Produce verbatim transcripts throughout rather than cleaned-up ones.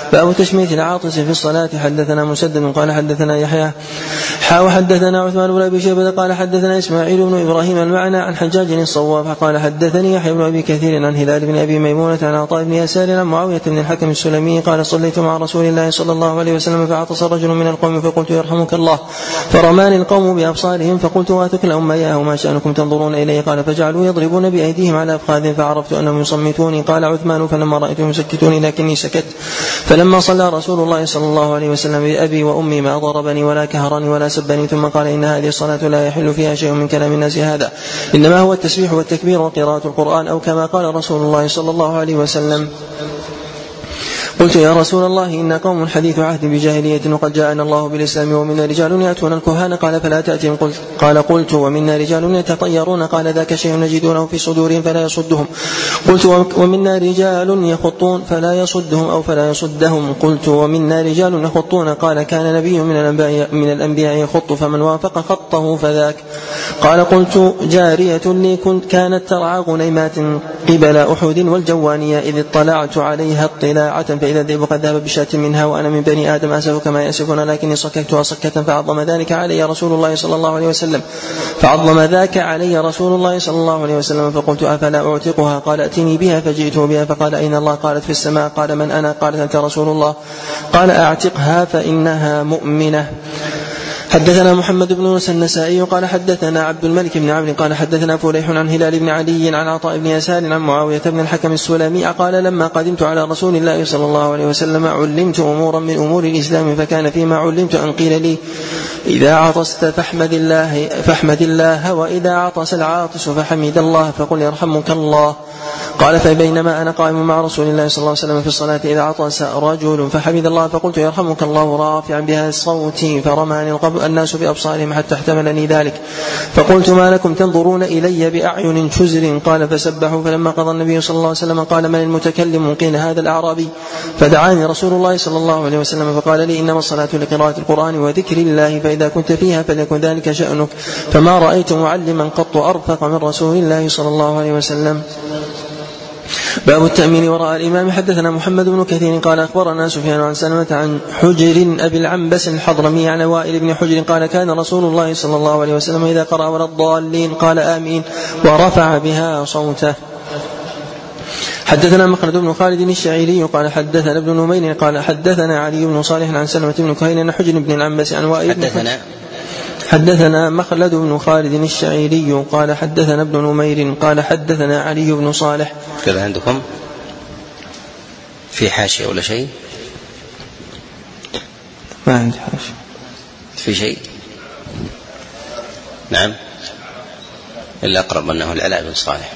باب تشميت العاطس في الصلاة. حدثنا مسدد قال حدثنا يحيى حاو حدثنا عثمان بن أبي شيبة قال حدثنا إسماعيل بن إبراهيم المعنى عن حجاج الصواب قال حدثني يحيى بن أبي كثير عن هلال بن أبي ميمونة عن عطاء بن يسار عن معاوية بن الحكم السلمي قال صليت مع رسول الله صلى الله عليه وسلم فعطس رجل من القوم فقلت يرحمك الله فرماني القوم بأبصارهم فقلت واتكلهم إياه ما شأنكم تنظرون إليه قال فجعلوا يضربون بأيديهم على أفخاذهم فعرفت أنهم يصمتوني قال عثمان فلما رأيتهم يسكتوني لكني سكت فلما صلى رسول الله صلى الله عليه وسلم بأبي وأمي ما ضربني ولا كهرني ولا سبني ثم قال إن هذه الصلاة لا يحل فيها شيء من كلام الناس هذا إنما هو التسبيح والتكبير وقراءة القرآن أو كما قال رسول الله صلى الله عليه وسلم. قلت يا رسول الله إن قوم حديث عهد بجاهلية وقد جاءنا الله بالإسلام ومنا رجال يأتون الكهان قال فلا تأتهم قلت قال قلت ومنا رجال يتطيرون قال ذاك شيء نجدونه في صدورهم فلا يصدهم قلت ومنا رجال يخطون فلا يصدهم أو فلا يصدهم قلت ومنا رجال يخطون قال كان نبي من الأنبياء, من الأنبياء يخط فمن وافق خطه فذاك قال قلت جارية لي كنت كانت ترعى غنيمات قبل أحد والجوانية إذ اطلعت عليها اطلاعة فإذا الذئب قد ذهب بشاة منها وأنا من بني آدم أسف كما يأسفون لكني صككتها صكة فعظم ذلك علي رسول الله صلى الله عليه وسلم فعظم ذاك علي رسول الله صلى الله عليه وسلم فقلت أفلا أعتقها قال أتني بها فجئته بها فقال أين الله قالت في السماء قال من أنا قالت أنت رسول الله قال أعتقها فإنها مؤمنة. حدثنا محمد بن موسى النسائي قال حدثنا عبد الملك بن عمرو قال حدثنا فليح عن هلال بن علي عن عطاء بن يسار عن معاوية بن الحكم السلمي قال لما قدمت على رسول الله صلى الله عليه وسلم علمت أمورا من أمور الإسلام فكان فيما علمت أن قيل لي إذا عطست فاحمد الله, فاحمد الله وإذا عطس العاطس فحمد الله فقل يرحمك الله. قال فبينما أنا قائم مع رسول الله صلى الله عليه وسلم في الصلاة إذا عطس رجل فحمد الله فقلت يرحمك الله رافعا بها صوتي فرماني الناس بأبصارهم حتى احتملني ذلك فقلت ما لكم تنظرون إلي بأعين شزر قال فسبحوا فلما قضى النبي صلى الله عليه وسلم قال من المتكلم قيل هذا الأعرابي فدعاني رسول الله صلى الله عليه وسلم فقال لي إنما الصلاة لقراءة القرآن وذكر الله فإذا كنت فيها فليكن ذلك شأنك فما رأيت معلما قط أرفق من رسول الله صلى الله عليه وسلم. باب التأمين وراء الإمام. حدثنا محمد بن كثير قال أخبرنا سفيان عن سلمة عن حجر أبي العنبس الحضرمي عن وائل بن حجر قال كان رسول الله صلى الله عليه وسلم إذا قرأ ولا الضالين قال آمين ورفع بها صوته. حدثنا مخلد بن خالد الشعيري قال حدثنا ابن نمير قال حدثنا علي بن صالح عن سلمة بن كهيل عن حجر بن العنبس عن وائل بن حجر حدثنا مخلد بن خالد الشعيري قال حدثنا ابن نمير قال حدثنا علي بن صالح. كذا عندكم في حاشية ولا شيء؟ ما عندي حاشية. في شيء؟ نعم إلا أقرب أنه العلاء بن صالح.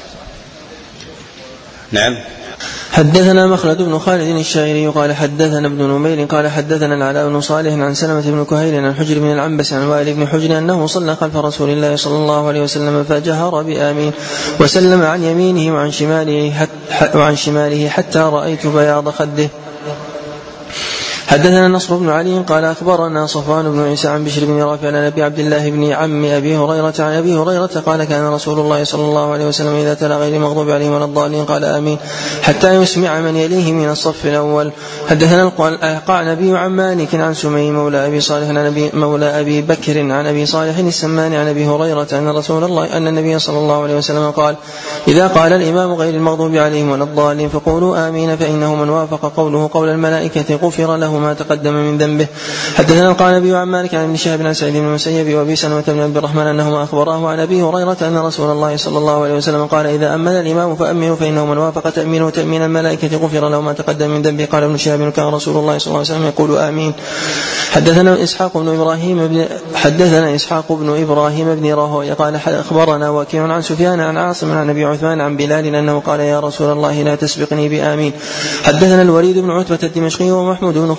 نعم. حدثنا مخلد بن خالد الشاعري قال حدثنا ابن نمير قال حدثنا العلاء بن صالح عن سلمة بن كهيل عن حجر بن العنبس عن وائل بن حجر أنه صلى خلف رسول الله صلى الله عليه وسلم فجهر بآمين وسلم عن يمينه وعن شماله حتى, وعن شماله حتى رأيت بياض خده. حدثنا نصر بن علي قال أخبرنا صفوان بن عيسى عن بشر بن رافع عن أبي عبد الله بن عم أبي هريرة عن أبي هريرة قال كان رسول الله صلى الله عليه وسلم إذا تلا غير المغضوب عليهم ولا الضالين قال آمين حتى يسمع من يليه من الصف الأول. حدثنا القعنبي عن مالك عن سمي مولى أبي صالح عن أبي مولى أبي بكر عن أبي صالح السمان عن أبي هريرة أن رسول الله أن النبي صلى الله عليه وسلم قال إذا قال الإمام غير المغضوب عليهم ولا الضالين فقولوا آمين فإنه من وافق قوله قول الملائكة غفر له ما تقدم من ذنبه. حدثنا القعنبي عن مالك عن ابن شهاب عن سعيد بن المسيب وابي سلمة بن عبد الرحمن انهما اخبراه عن ابي هريرة ان رسول الله صلى الله عليه وسلم قال اذا امن الامام فامنوا فانه من وافق تامينه تامين الملائكة غفر له ما تقدم من ذنبه. قال ابن شهاب كان رسول الله صلى الله عليه وسلم يقول آمين. حدثنا اسحاق بن ابراهيم بن حدثنا اسحاق بن ابراهيم بن راهوي قال اخبرنا وكيع عن سفيان عن عاصم عن ابي عثمان عن بلال انه قال يا رسول الله لا تسبقني بآمين. حدثنا الوليد بن عتبة الدمشقي ومحمود بن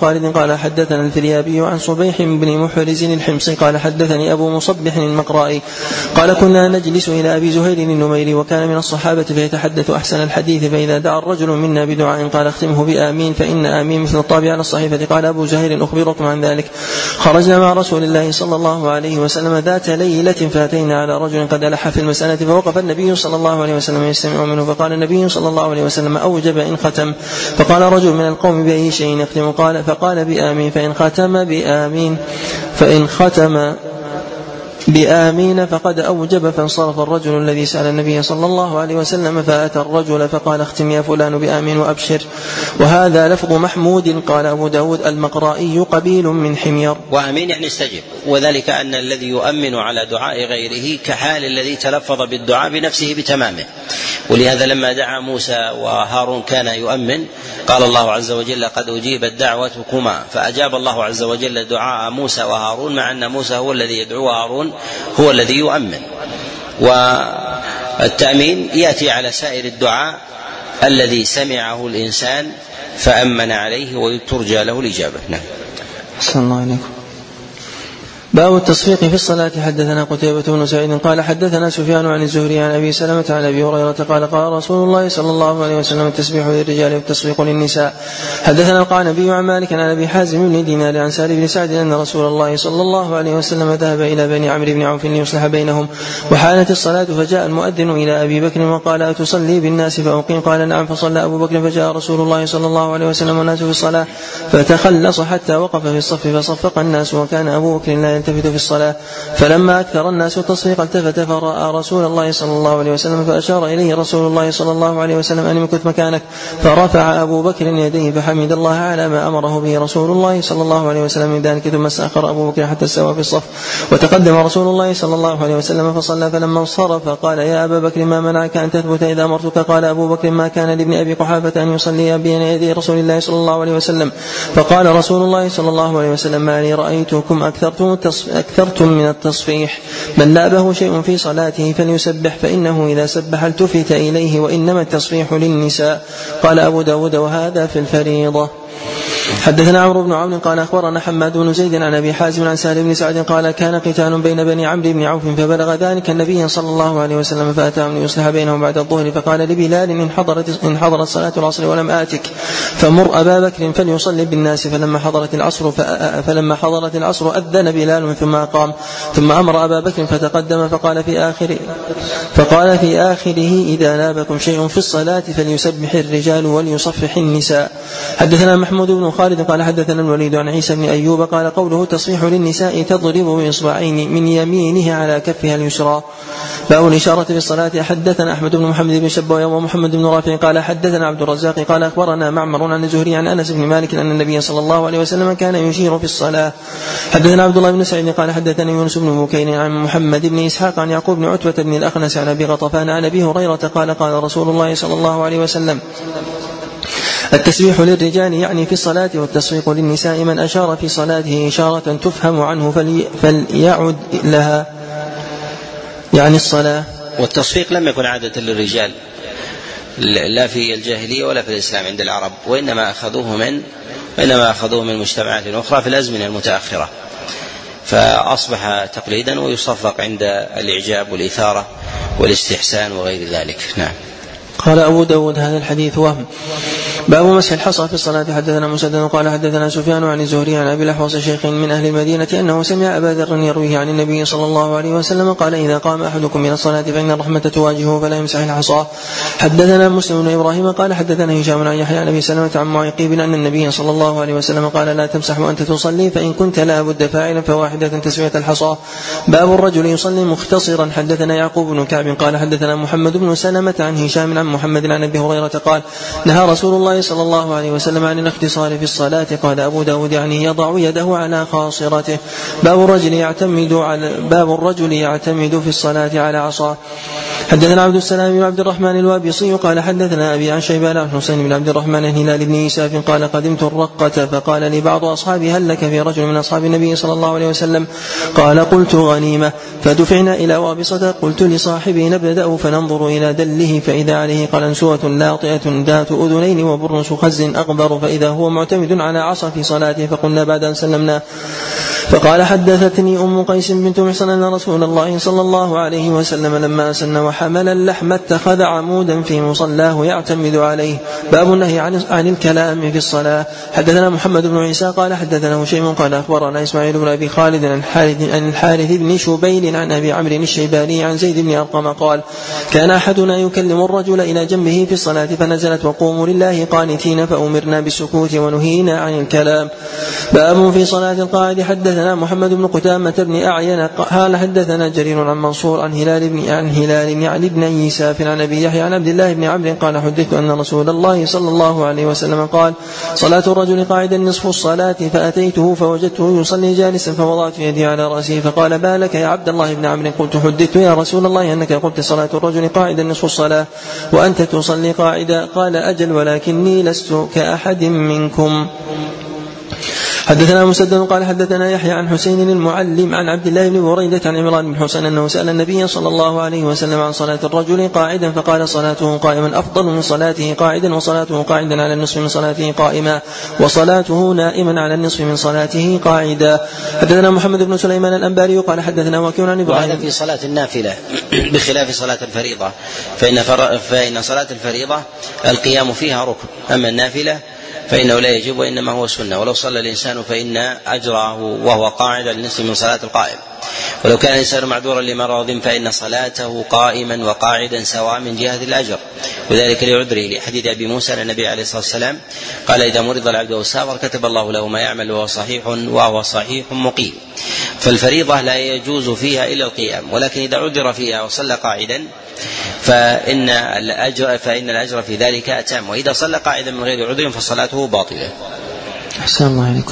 خالد قال حدثنا الفريابي عن صبيح بن محرز الحمصي قال حدثني أبو مصبح المقرائي قال كنا نجلس إلى أبي زهير النميري وكان من الصحابة فيتحدث أحسن الحديث فإذا دعا الرجل منا بدعاء قال اختمه بآمين فإن آمين مثل الطابع على الصحيفة. قال أبو زهير أخبركم عن ذلك. خرجنا مع رسول الله صلى الله عليه وسلم ذات ليلة فأتينا على رجل قد ألح في المسألة فوقف النبي صلى الله عليه وسلم يستمع منه فقال النبي صلى الله عليه وسلم أوجب إن ختم. فقال رجل من القوم بأي شيء يختم قال فقال بآمين فإن ختم بآمين فإن ختم بآمين فقد أوجب. فانصرف الرجل الذي سأل النبي صلى الله عليه وسلم فأتى الرجل فقال اختم يا فلان بآمين وأبشر. وهذا لفظ محمود. قال أبو داود المقرائي قبيل من حمير. وآمين يعني استجب، وذلك أن الذي يؤمن على دعاء غيره كحال الذي تلفظ بالدعاء بنفسه بتمامه. ولهذا لما دعا موسى وهارون كان يؤمن قال الله عز وجل قد أجيبت دعوتكما، فأجاب الله عز وجل دعاء موسى وهارون مع أن موسى هو الذي يدعو وهارون هو الذي يؤمن. والتأمين يأتي على سائر الدعاء الذي سمعه الإنسان فأمن عليه وترجى له الإجابة. نعم. صلى الله عليكم. باب التصفيق في الصلاة. حدثنا قتيبة بن سعيد قال حدثنا سفيان عن الزهري عن أبي سلمة عن أبي هريرة قال قال رسول الله صلى الله عليه وسلم التسبيح للرجال والتصفيق للنساء. حدثنا القعنبي عن مالك عن أبي حازم بن دينار عن سالم بن سعد أن رسول الله صلى الله عليه وسلم ذهب إلى بني عمرو بن عوف ليصلح بينهم وحانت الصلاة فجاء المؤذن إلى أبي بكر وقال أتصلي بالناس فأقيم؟ قال نعم. فصلى أبو بكر فجاء رسول الله صلى الله عليه وسلم والناس في الصلاة فتخلص حتى وقف في الصف فصفق الناس وكان أبو بكر لا يلتفت في الصلاة. فلما أكثر الناس التصفيق التفت فرأى رسول الله صلى الله عليه وسلم فأشار إليه رسول الله صلى الله عليه وسلم أن امكث مكانك. فرفع أبو بكر يديه فحمد الله على ما أمره به رسول الله صلى الله عليه وسلم من ذلك ثم استأخر أبو بكر حتى استوى في الصف وتقدم رسول الله صلى الله عليه وسلم فصلى. فلما انصرف قال يا أبا بكر ما منعك أن تثبت إذا أمرتك؟ قال أبو بكر ما كان لابن أبي قحافة أن يصلي بين يدي رسول الله صلى الله عليه وسلم. فقال رسول الله صلى الله عليه وسلم ما لي رأيتكم أكثرتم من التصفيح من نابه شيء في صلاته فليسبح فإنه إذا سبح التفت إليه وإنما التصفيح للنساء. قال أبو داود وهذا في الفريضة. حدثنا عمرو بن عون قال أخبرنا حماد بن زيد عن أبي حازم عن سالم بن سعد قال كان قتال بين بني عمرو بن عوف فبلغ ذلك النبي صلى الله عليه وسلم فأتاهم ليصلح بينهم بعد الظهر فقال لبلال إن حضرت, إن حضرت صلاة العصر ولم آتك فمر أبا بكر فليصلي بالناس. فلما حضرت العصر فلما حضرت العصر أذن بلال ثم أقام ثم أمر أبا بكر فتقدم فقال في آخر فقال في آخره إذا نابكم شيء في الصلاة فليسبح الرجال وليصفح النساء. حدثنا محمود بن خالد قال حدثنا الوليد عن عيسى بن أيوب قال قوله تصفيح للنساء تضرب بإصبعين من يمينه على كفها اليسرى. باب الإشارة في الصلاة. حدثنا أحمد بن محمد بن شبوة ومحمد بن رافع قال حدثنا عبد الرزاق قال أخبرنا معمر عن الزهري عن أنس بن مالك أن النبي صلى الله عليه وسلم كان يشير في الصلاة. حدثنا عبد الله بن سعيد قال حدثنا يونس بن بكير عن محمد بن إسحاق عن يعقوب بن عتبة بن الأخنس عن أبي غطفان عن أبي هريرة قال قال رسول الله صلى الله عليه وسلم التسبيح للرجال يعني في الصلاة والتصفيق للنساء من أشار في صلاته إشارة تفهم عنه فلي فليعد لها يعني الصلاة. والتصفيق لم يكن عادة للرجال لا في الجاهلية ولا في الإسلام عند العرب، وإنما أخذوه من وإنما أخذوه من مجتمعات أخرى في الأزمنة المتأخرة فأصبح تقليدا ويصفق عند الإعجاب والإثارة والاستحسان وغير ذلك. نعم. قال أبو داود هذا الحديث وهم. باب مسح الحصى في الصلاة. حدثنا مسدد قال حدثنا سفيان عن الزهري عن أبي الأحوص شيخ من أهل المدينة أنه سمع أبا ذر يرويه عن النبي صلى الله عليه وسلم قال إذا قام أحدكم من الصلاة فإن الرحمة تواجهه فلا يمسح الحصى. حدثنا مسلم بن إبراهيم قال حدثنا هشام عن يحيى عن أبي سلمة عن معيقيب أن النبي صلى الله عليه وسلم قال لا تمسح وأنت تصلي فإن كنت لا بد فاعلا فواحدة تسوية الحصى. باب الرجل يصلي مختصرا. حدثنا يعقوب بن كعب قال حدثنا محمد بن سلمة عن هشام عن محمد عن أبي هريرة قال نهى رسول الله صلى الله عليه وسلم عن الاختصار في الصلاة. قال أبو داود يعني يضع يده على خاصرته. باب الرجل يعتمد على باب الرجل يعتمد في الصلاة على عصا. حدثنا عبد السلام بن عبد الرحمن الوابصي قال حدثنا أبي عن شيبان عن حسين بن عبد الرحمن هلال بن إيساف قال قدمت الرقة فقال لي بعض أصحابي هل لك في رجل من أصحاب النبي صلى الله عليه وسلم؟ قال قلت غنيمة. فدفعنا إلى وابصة قلت لصاحبي نبدأ فننظر إلى دله فإذا عليه قلنسوة لاطئة ذات أذنين وبرنس خز أغبر فإذا هو معتمد على عصا في صلاته فقلنا بعد أن سلمنا. فقال حدثتني أم قيس بنت محصن أن رسول الله صلى الله عليه وسلم لما سن وحمل اللحم اتخذ عمودا في مصلاه يعتمد عليه. باب النهي عن, عن الكلام في الصلاة. حدثنا محمد بن عيسى قال حدثنا هشيم قال أخبرنا إسماعيل بن أبي خالد عن الحارث, عن الحارث بن شبيل عن أبي عمرو الشيباني عن زيد بن أرقم قال كان أحدنا يكلم الرجل إلى جنبه في الصلاة فنزلت وقوموا لله قانتين فأمرنا بالسكوت ونهينا عن الكلام. باب في صلاة القاعد. حدثنا محمد بن قتامة بن أعين قال حدثنا جرير عن منصور عن هلال بن عن هلال بن علي بن يساف عن أبي يحيى عن عبد الله بن عمرو قال حدثت أن رسول الله صلى الله عليه وسلم قال صلاة الرجل قاعدا نصف الصلاة فأتيته فوجدته يصلي جالسا فوضعت يدي على رأسه فقال ما لك يا عبد الله بن عمرو؟ قلت حدثت يا رسول الله أنك قلت صلاة الرجل قاعدا نصف الصلاة وأنت تصلي قاعدا. قال أجل ولكني لست كأحد منكم. حدثنا مسدد قال حدثنا يحيى عن حسين المعلم عن عبد الله بن بريدة عن عمران بن حسين أنه سأل النبي صلى الله عليه وسلم عن صلاة الرجل قاعدا فقال صلاته قائما أفضل من صلاته قاعدا وصلاته قاعدا على النصف من صلاته قائما وصلاته نائما على النصف من صلاته قاعدا. حدثنا محمد بن سليمان الأنباري قال حدثنا وكيع عن إبراهيم. وهذا في صلاة النافلة بخلاف صلاة الفريضة فإن, فإن صلاة الفريضة القيام فيها ركن أما النافلة فإنه لا يجب وإنما هو سنة ولو صلى الإنسان فإن أجره وهو قاعد للنصف من صلاة القائم ولو كان الإنسان معذورا لمرض فإن صلاته قائما وقاعدا سواء من جهة الأجر وذلك لعذره لحديث أبي موسى أن النبي عليه الصلاة والسلام قال إذا مرض العبد والسافر كتب الله له ما يعمل وهو صحيح وهو صحيح مقيم. فالفريضة لا يجوز فيها إلا القيام ولكن إذا عذر فيها وصلى قاعدا فإن الأجر فإن الأجر في ذلك أتم وإذا صلى قاعدا من غير عذر فصلاته باطلة. أحسن الله عليكم.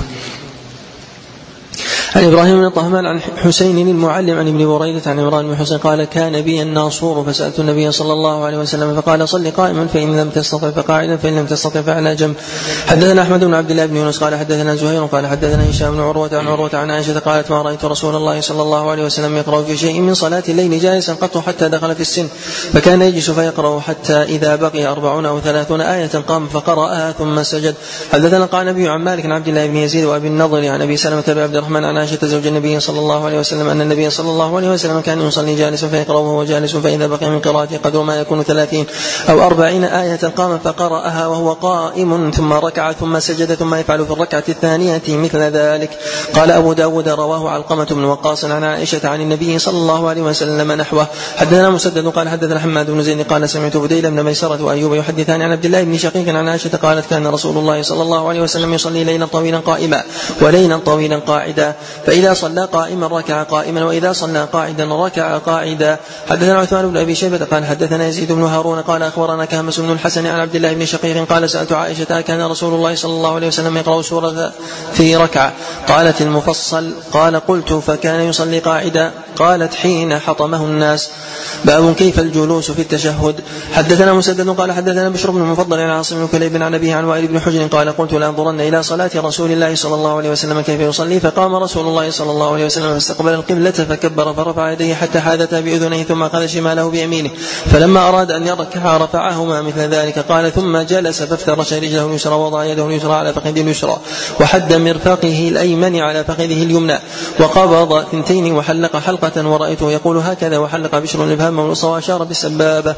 عن إبراهيم بن طهمان عن حسين المعلم عن ابن بريدة عن عمران بن حسين قال كان بي الناصور فسألت النبي صلى الله عليه وسلم فقال صل قائما فإن لم تستطع فقاعدا فإن لم تستطع فعلى جنب. حدثنا أحمد بن عبد الله بن يونس قال حدثنا زهير قال حدثنا هشام بن عروة عن عروة عن عائشة قالت ما رأيت رسول الله صلى الله عليه وسلم يقرأ في شيء من صلاة الليل جالسا قط حتى دخل في السن فكان يجلس فيقرأ حتى إذا بقي أربعون أو ثلاثون آية قام فقرأها ثم سجد. حدثنا قال النبي عن مالك عن عبد الله بن يزيد وأبي النضر عن أبي سلمة بن عبد الرحمن عن عائشة زوج النبي صلى الله عليه وسلم أن النبي صلى الله عليه وسلم كان يصلي جالسا فيقرأ وهو جالس فإذا بقي من قراءته قدر ما يكون ثلاثين أو أربعين آية قام فقرأها وهو قائم ثم ركع ثم سجد ثم يفعل في الركعة الثانية مثل ذلك. قال أبو داود رواه علقمة بن وقاص عن عائشة عن النبي صلى الله عليه وسلم نحوه. حدثنا مسدد قال حدثنا حماد بن زيد قال سمعت بديل بن ميسرة وأيوب يحدثان عن عبد الله بن شقيق عن عائشة قالت كان رسول الله صلى الله عليه وسلم يصلي ليلا طويلا قائما وليلا طويلا قاعدا فإذا صلى قائما ركع قائما وإذا صلى قاعدا ركع قاعدا. حدثنا عثمان بن أبي شيبة قال حدثنا يزيد بن هارون قال أخبرنا كهمس بن الحسن عن عبد الله بن شقيق قال سألت عائشة كان رسول الله صلى الله عليه وسلم يقرأ سورة في ركعة قالت المفصل قال قلت فكان يصلي قاعدا قالت حين حطمه الناس. باب كيف الجلوس في التشهد. حدثنا مسدد قال حدثنا بشر بن المفضل عن عاصم بن كليب عن أبيه عن وائل بن حجر قال قلت لأنظرن إلى صلاة رسول الله صلى الله عليه وسلم كيف يصلي فقام رسول الله صلى الله عليه وسلم فاستقبل القبلة فكبر فرفع يديه حتى حاذتا بأذنيه ثم أخذ شماله بيمينه فلما أراد أن يركع رفعهما مثل ذلك قال ثم جلس فافترش رجله اليسرى ووضع يده اليسرى على فخذه اليسرى وحد مرفقه الأيمن على فخذه اليمنى وقبض ثنتين وحلق حلقة ورأيته يقول هكذا وحلق بشر الإبهام والوسطى وأشار بالسبابة.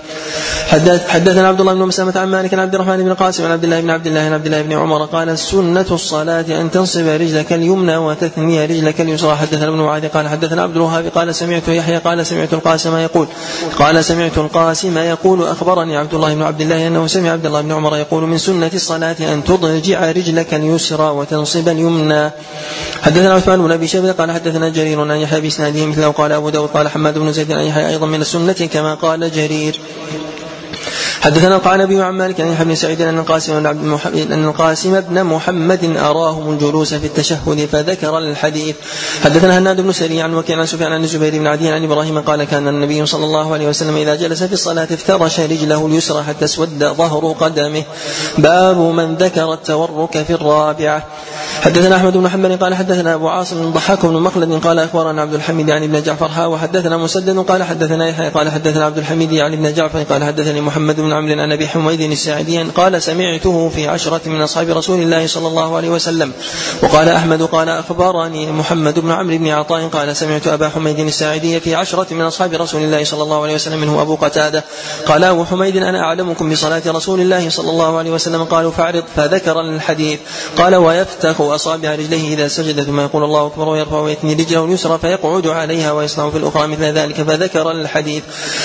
حدث حدثنا عبد الله بن مسلمة عن مالك عن عبد الرحمن بن قاسم عن عبد الله بن عبد الله عن عبد الله بن عمر قال سنة الصلاة أن تنصب رجلك اليمنى وتثني رجلك اليسرى. حدثنا ابن معاذ قال حدثنا عبد الوهاب قال سمعت يحيى قال سمعت القاسم يقول قال سمعت القاسم يقول أخبرني عبد الله بن عبد الله أنه سمع عبد الله بن عمر يقول من سنة الصلاة أن تضجع رجلك اليسرى وتنصب اليمنى. حدثنا عثمان بن أبي شيبة قال حدثنا جرير عن يحيى بإسناده مثله قال أبو داود قال حماد بن زيد عن يحيى أيضا من السنة كما قال جرير. حدثنا القعنبي عن مالك عن ابن سعيد أن القاسم أن القاسم بن محمد أراهم الجلوس في التشهد فذكر الحديث. حدثنا هناد بن سري عن وكيع عن سفيان عن الزبير بن عدي عن إبراهيم قال كان النبي صلى الله عليه وسلم إذا جلس في الصلاة افترش رجله اليسرى حتى اسود ظهر قدمه. باب من ذكر التورك في الرابعة. حدثنا أحمد بن حنبل قال حدثنا أبو عاصم الضحاك بن مخلد قال أخبرنا عبد الحميد عن ابن جعفر ها وحدثنا مسدد قال حدثنا يحيى قال حدثنا عبد الحميد عن ابن جعفر قال حدثني محمد بن عمرو عن أبي حميد الساعدي قال سمعته في عشرة من أصحاب رسول الله صلى الله عليه وسلم. وقال أحمد قال أخبرني محمد بن عمرو بن عطاء قال سمعت أبا حميد الساعدي في عشرة من أصحاب رسول الله صلى الله عليه وسلم منه أبو قتادة قال أبو حميد أنا أعلمكم بصلاة رسول الله صلى الله عليه وسلم قالوا فاعرض فذكر الحديث قال ويفتخ أصابع رجليه إذا سجد ثم يقول الله أكبر ويرفع ويثني رجله اليسرى فيقعد عليها ويصنع في الأخرى مثل ذلك فذكر الحديث.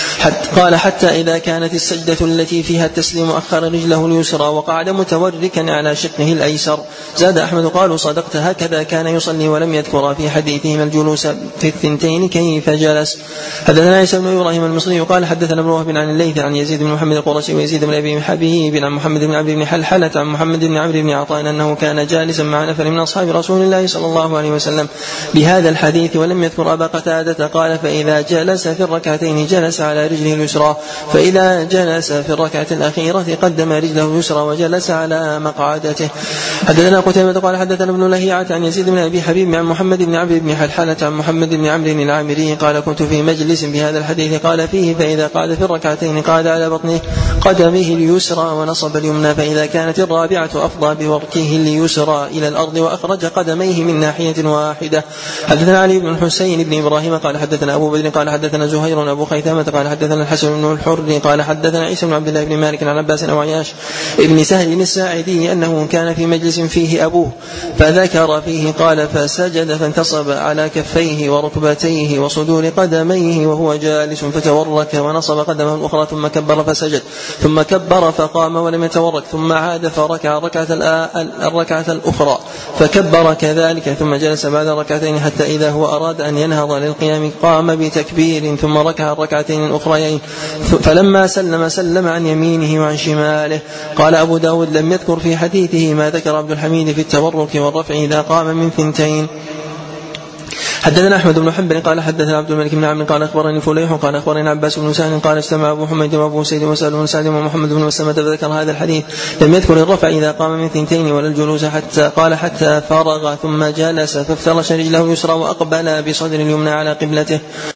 حتى قال حتى إذا كانت السجدة التي فيها التسليم أخر رجله اليسرى وقعد متوركا على شقه الأيسر. زاد أحمد قالوا صدقت هكذا كان يصلي ولم يذكر في حديثهما الجلوس في الثنتين كيف جلس. حدثنا عيسى بن إبراهيم المصري قال حدثنا ابن وهب عن الليث عن يزيد بن محمد القرشي ويزيد بن أبي حبيب عن محمد بن عمرو بن حلحلة عن محمد بن عمرو بن عطاء أنه كان جالسا مع نفر من أصحاب رسول الله صلى الله عليه وسلم بهذا الحديث ولم يذكر أبا قتادة قال فإذا جلس في الركعتين جلس على رجله اليسرى فإذا جلس في الركعة الأخيرة قدم رجله اليسرى وجلس على مقعدته. حدثنا قتيبة قال حدثنا ابن لهيعة عن يزيد بن أبي حبيب عن محمد بن عمرو بن حلحلة عن محمد بن عمرو العامري قال كنت في مجلس بهذا الحديث قال فيه فإذا قعد في الركعتين قعد على بطنه قدمه اليسرى ونصب اليمنى فإذا كانت الرابعة أفضى بوركه اليسرى إلى الأرض وأخرج قدميه من ناحية واحدة. حدثنا علي بن الحسين بن إبراهيم قال حدثنا أبو بدر قال حدثنا زهير أبو خيثمة قال حدثنا الحسن بن الحر قال حدثنا عيسى بن عبد الله بن مالك عن عباس أو عياش ابن سهل الساعدي أنه كان في مجلس فيه أبوه فذكر فيه قال فسجد فانتصب على كفيه وركبتيه وصدور قدميه وهو جالس فتورك ونصب قدمه الأخرى ثم كبر فسجد ثم كبر فقام ولم يتورك ثم عاد فركع الركعة الركعة الأخرى فكبر كذلك ثم جلس بعد الركعتين حتى إذا هو أراد أن ينهض للقيام قام بتكبير ثم ركع الركعتين الأخريين فلما سلم سلم عن يمينه وعن شماله. قال أبو داود لم يذكر في حديثه ما ذكر عبد الحميد في التورك والرفع إذا قام من ثنتين. حدثنا أحمد بن حنبل قال حدثنا عبد الملك بن عمرو قال أخبرني فليح قال أخبرني عباس بن سهل قال اجتمع أبو حميد وأبو سيد وسهل بن سعد ومحمد بن مسلمة فذكر هذا الحديث لم يذكر الرفع إذا قام من ثنتين ولا الجلوس حتى قال حتى فرغ ثم جلس فافترش رجله اليسرى وأقبل بصدر اليمنى على قبلته.